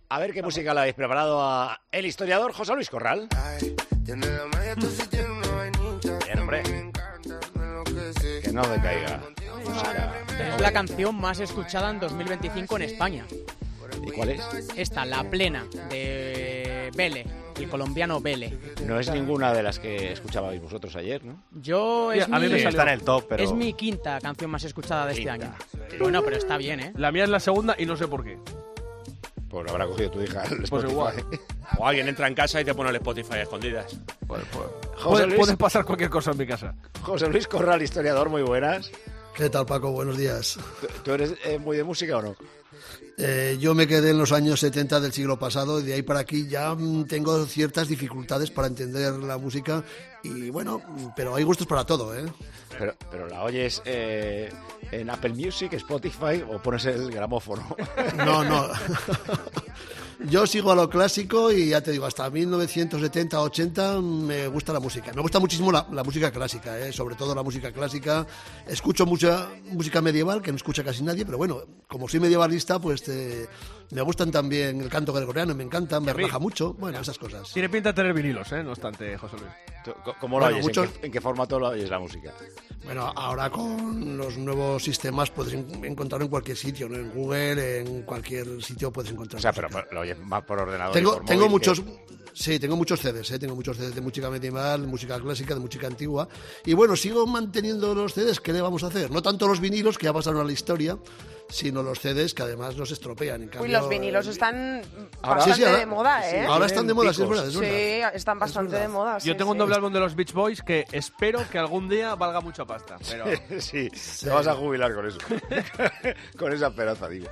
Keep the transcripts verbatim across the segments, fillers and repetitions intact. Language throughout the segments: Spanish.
A ver qué música le habéis preparado a el historiador José Luis Corral. Bien, hombre. Que no decaiga. Es la canción más escuchada en dos mil veinticinco en España. ¿Y cuál es? Esta, La Plena, de Vele, el colombiano Vele. No es ninguna de las que escuchabais vosotros ayer, ¿no? Yo es Sí, a mí mi, me Sí, está en el top, pero... es mi quinta canción más escuchada de Quinta. este año. Bueno, pero está bien, ¿eh? La mía es la segunda y no sé por qué. Pues lo habrá cogido tu hija el Pues Spotify. igual. O alguien entra en casa y te pone el Spotify a escondidas. Pues, pues, José puede, Luis. puede pasar cualquier cosa en mi casa. José Luis Corral, historiador, muy buenas. ¿Qué tal, Paco? Buenos días. ¿Tú, tú eres eh, muy de música o no? Eh, yo me quedé en los años setenta del siglo pasado y de ahí para aquí ya mm, tengo ciertas dificultades para entender la música y bueno, pero hay gustos para todo, ¿eh? Pero, pero la oyes eh, en Apple Music, Spotify o pones el gramófono. No, no. Yo sigo a lo clásico y ya te digo, hasta mil novecientos setenta, ochenta me gusta la música. Me gusta muchísimo la, la música clásica, ¿eh? Sobre todo la música clásica. Escucho mucha música medieval, que no escucha casi nadie, pero bueno, como soy medievalista, pues te, me gustan también el canto gregoriano, me encanta, me relaja mucho, bueno, esas cosas. Tiene pinta de tener vinilos, ¿eh? No obstante, José Luis. ¿Tú, ¿Cómo lo Bueno, oyes? muchos- ¿En, qué, en qué formato lo oyes la música? Bueno, ahora con los nuevos sistemas puedes en- encontrarlo en cualquier sitio, ¿no? En Google, en cualquier sitio puedes encontrar O sea, pero música. lo oyes más por ordenador. y Tengo, por tengo móvil muchos, que- sí, tengo muchos C Ds, ¿eh? Tengo muchos C Ds de música medieval, de música clásica, de música antigua. Y bueno, sigo manteniendo los C Ds, ¿qué le vamos a hacer? No tanto los vinilos, que ya pasaron a la historia, sino los C Ds, que además nos estropean. En Uy, cambio, los vinilos eh, están Ahora- bastante sí, sí, ahora- de moda, sí, ¿eh? Ahora están de moda, sí, es picos. verdad, es verdad. Sí, están bastante verdad. de moda. Yo sí, tengo un sí. doble álbum de los Beach Boys que espero que algún día valga mucha pasta. Pero Sí, te vas a jubilar con eso. Con esa esperanza, digo.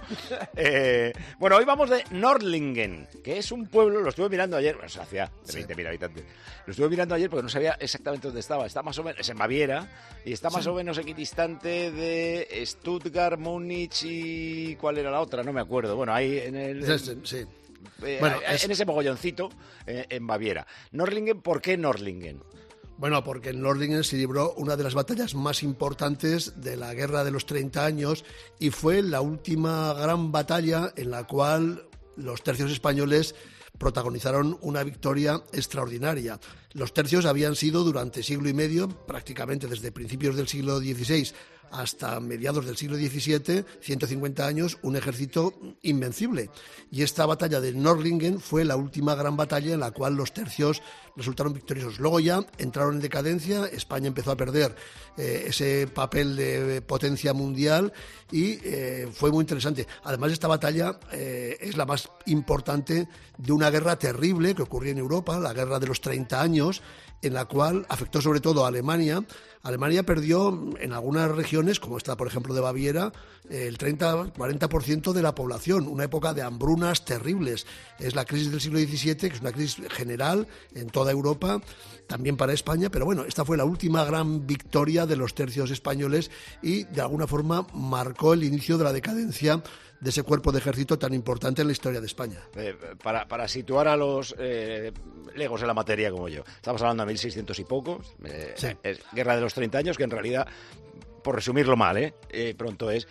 Eh, bueno, hoy vamos de Nordlingen, que es un pueblo, lo estuve mirando ayer, bueno, es una ciudad de veinte mil habitantes. Lo estuve mirando ayer porque no sabía exactamente dónde estaba. Está más o menos, es en Baviera, y está más o menos equidistante de Stuttgart, Múnich y... ¿Cuál era la otra? No me acuerdo. Bueno, ahí en el... Sí, sí, sí. eh, Bueno, en es- ese mogolloncito, eh, en Baviera. Nordlingen, ¿por qué Nordlingen? Bueno, porque en Nordlingen se libró una de las batallas más importantes de la Guerra de los treinta años y fue la última gran batalla en la cual los tercios españoles protagonizaron una victoria extraordinaria. Los tercios habían sido durante siglo y medio, prácticamente desde principios del siglo dieciséis hasta mediados del siglo diecisiete, ciento cincuenta años, un ejército invencible. Y esta batalla de Nordlingen fue la última gran batalla en la cual los tercios resultaron victoriosos. Luego ya entraron en decadencia, España empezó a perder eh, ese papel de potencia mundial y eh, fue muy interesante. Además, esta batalla eh, es la más importante de una guerra terrible que ocurrió en Europa, la guerra de los treinta años, en la cual afectó sobre todo a Alemania. Alemania perdió en algunas regiones, como esta, por ejemplo, de Baviera, el treinta a cuarenta por ciento de la población, una época de hambrunas terribles. Es la crisis del siglo diecisiete, que es una crisis general en toda Europa, también para España, pero bueno, esta fue la última gran victoria de los tercios españoles y de alguna forma marcó el inicio de la decadencia de ese cuerpo de ejército tan importante en la historia de España. Eh, para, para situar a los eh, legos en la materia como yo, estamos hablando de mil seiscientos y pocos, eh, Sí. es Guerra de los treinta años, que en realidad, por resumirlo mal, eh, eh, pronto es,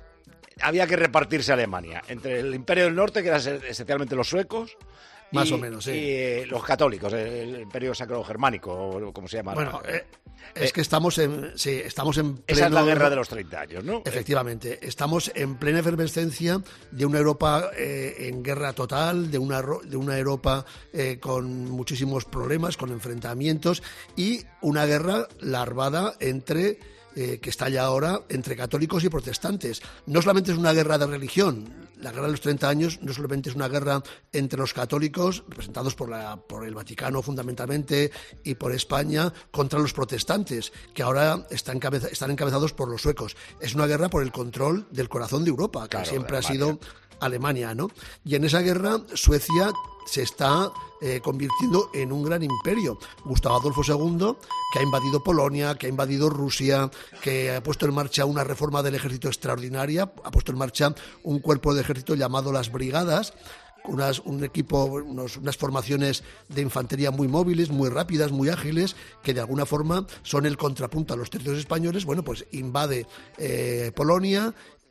había que repartirse Alemania entre el Imperio del Norte, que eran esencialmente los suecos, Más y, o menos, sí. y eh, los católicos, el Imperio Sacro-Germánico, o como se llama. Bueno, la- eh, es que estamos en, sí, estamos en pleno... esa es la Guerra de los treinta años, ¿no? Efectivamente, estamos en plena efervescencia de una Europa eh, en guerra total, de una, ro- de una Europa eh, con muchísimos problemas, con enfrentamientos y una guerra larvada entre, eh, que está ya ahora, entre católicos y protestantes. No solamente es una guerra de religión, la guerra de los treinta años no solamente es una guerra entre los católicos, representados por, la, por el Vaticano fundamentalmente y por España, contra los protestantes, que ahora están, encabeza- están encabezados por los suecos. Es una guerra por el control del corazón de Europa, que Claro, siempre ha Alemania. sido Alemania, ¿no? Y en esa guerra Suecia se está eh, convirtiendo en un gran imperio. Gustavo Adolfo segundo, que ha invadido Polonia, que ha invadido Rusia, que ha puesto en marcha una reforma del ejército extraordinaria, ha puesto en marcha un cuerpo de ejército llamado las brigadas, unas, un equipo, unos, unas formaciones de infantería muy móviles, muy rápidas, muy ágiles, que de alguna forma son el contrapunto a los tercios españoles. Bueno, pues invade eh, Polonia,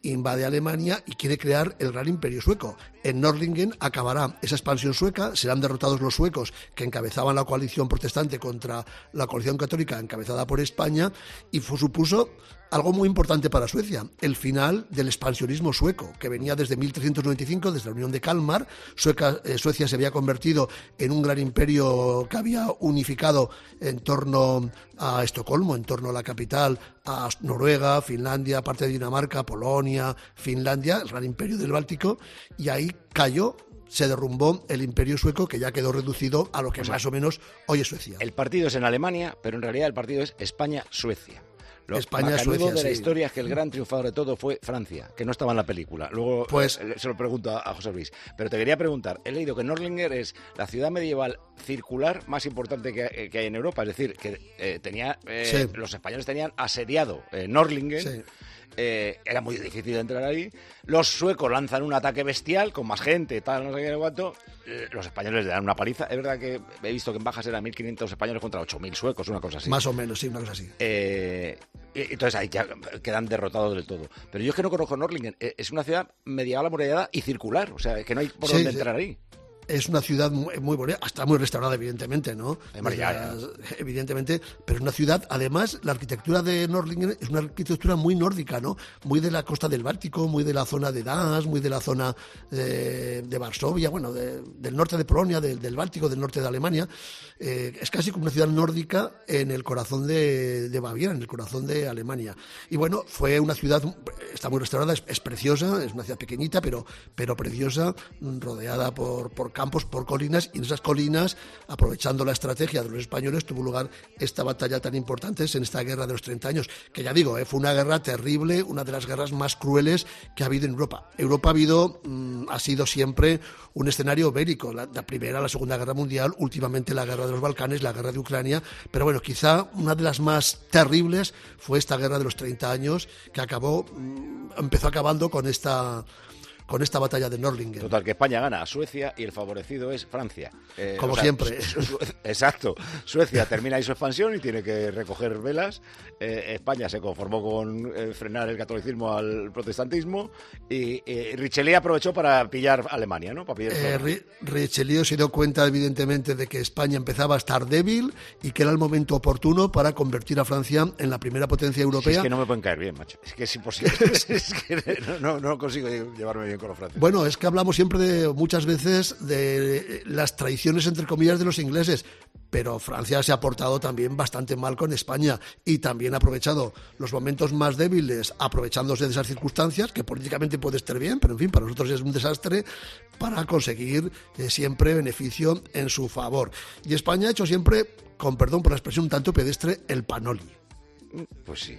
invade Alemania y quiere crear el gran imperio sueco. En Nördlingen acabará esa expansión sueca, serán derrotados los suecos que encabezaban la coalición protestante contra la coalición católica encabezada por España, y fue, supuso algo muy importante para Suecia, el final del expansionismo sueco, que venía desde mil trescientos noventa y cinco, desde la Unión de Kalmar. Sueca, eh, Suecia se había convertido en un gran imperio que había unificado en torno a Estocolmo, en torno a la capital, a Noruega, Finlandia, parte de Dinamarca, Polonia, Finlandia, el gran imperio del Báltico, y ahí cayó, se derrumbó el imperio sueco, que ya quedó reducido a lo que o sea, más o menos hoy es Suecia. El partido es en Alemania, pero en realidad el partido es España-Suecia. Lo España, Suecia, de la sí. historia es que el gran triunfador de todo fue Francia, que no estaba en la película. Luego pues, eh, se lo pregunto a, a José Luis. Pero te quería preguntar, he leído que Nördlingen es la ciudad medieval circular más importante que, que hay en Europa. Es decir, que eh, tenía eh, sí. los españoles tenían asediado eh, Nördlingen. Sí. Eh, era muy difícil entrar ahí. Los suecos lanzan un ataque bestial con más gente, tal, no sé qué, cuánto. Eh, los españoles le dan una paliza. Es verdad que he visto que en bajas eran mil quinientos españoles contra ocho mil suecos, una cosa así. Más o menos, sí, una cosa así. Eh, entonces ahí ya quedan derrotados del todo. Pero yo es que no conozco Nördlingen. Es una ciudad medieval amurallada y circular. O sea, que no hay por sí, dónde sí. entrar ahí. Es una ciudad muy, muy bonita, está muy restaurada, evidentemente, ¿no? Las, evidentemente, pero es una ciudad, además, la arquitectura de Nördlingen es una arquitectura muy nórdica, ¿no? Muy de la costa del Báltico, muy de la zona de Danzig, muy de la zona de, de Varsovia, bueno, de, del norte de Polonia, de, del Báltico, del norte de Alemania. Eh, es casi como una ciudad nórdica en el corazón de, de Baviera, en el corazón de Alemania. Y bueno, fue una ciudad, está muy restaurada, es, es preciosa, es una ciudad pequeñita, pero, pero preciosa, rodeada por, por campos, por colinas, y en esas colinas, aprovechando la estrategia de los españoles, tuvo lugar esta batalla tan importante en esta guerra de los treinta años, que ya digo, eh, fue una guerra terrible, una de las guerras más crueles que ha habido en Europa. Europa ha habido, mmm, ha sido siempre un escenario bélico, la, la primera, la Segunda Guerra Mundial, últimamente la guerra de los Balcanes, la guerra de Ucrania, pero bueno, quizá una de las más terribles fue esta guerra de los treinta años, que acabó, mmm, empezó acabando con esta... con esta batalla de Nördlingen. Total, que España gana a Suecia y el favorecido es Francia. Eh, Como o sea, siempre. Su, su, exacto. Suecia termina ahí su expansión y tiene que recoger velas. Eh, España se conformó con eh, frenar el catolicismo al protestantismo y eh, Richelieu aprovechó para pillar Alemania, ¿no? Para pillar eh, Richelieu se dio cuenta, evidentemente, de que España empezaba a estar débil y que era el momento oportuno para convertir a Francia en la primera potencia europea. Si es que no me pueden caer bien, macho. Es que es imposible. Es que no, no, no consigo llevarme bien con los franceses. Bueno, es que hablamos siempre de, muchas veces de las traiciones, entre comillas, de los ingleses, pero Francia se ha portado también bastante mal con España y también ha aprovechado los momentos más débiles, aprovechándose de esas circunstancias, que políticamente puede estar bien, pero en fin, para nosotros es un desastre, para conseguir eh, siempre beneficio en su favor. Y España ha hecho siempre, con perdón por la expresión un tanto pedestre, el panoli. Pues sí,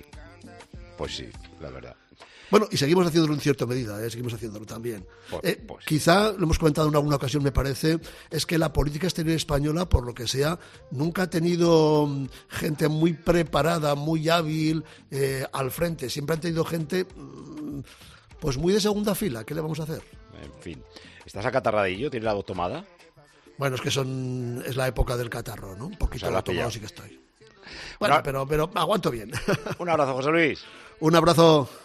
pues sí, la verdad. Bueno, y seguimos haciéndolo en cierta medida, ¿eh? seguimos haciéndolo también. Pues, eh, pues. Quizá, lo hemos comentado en alguna ocasión, me parece, es que la política exterior española, por lo que sea, nunca ha tenido gente muy preparada, muy hábil eh, al frente. Siempre han tenido gente pues muy de segunda fila. ¿Qué le vamos a hacer? En fin. ¿Estás acatarradillo? ¿Tienes la voz tomada? Bueno, es que son es la época del catarro, ¿no? Un poquito o sea, tomado sí que estoy. Bueno, Una... pero, pero aguanto bien. Un abrazo, José Luis. Un abrazo.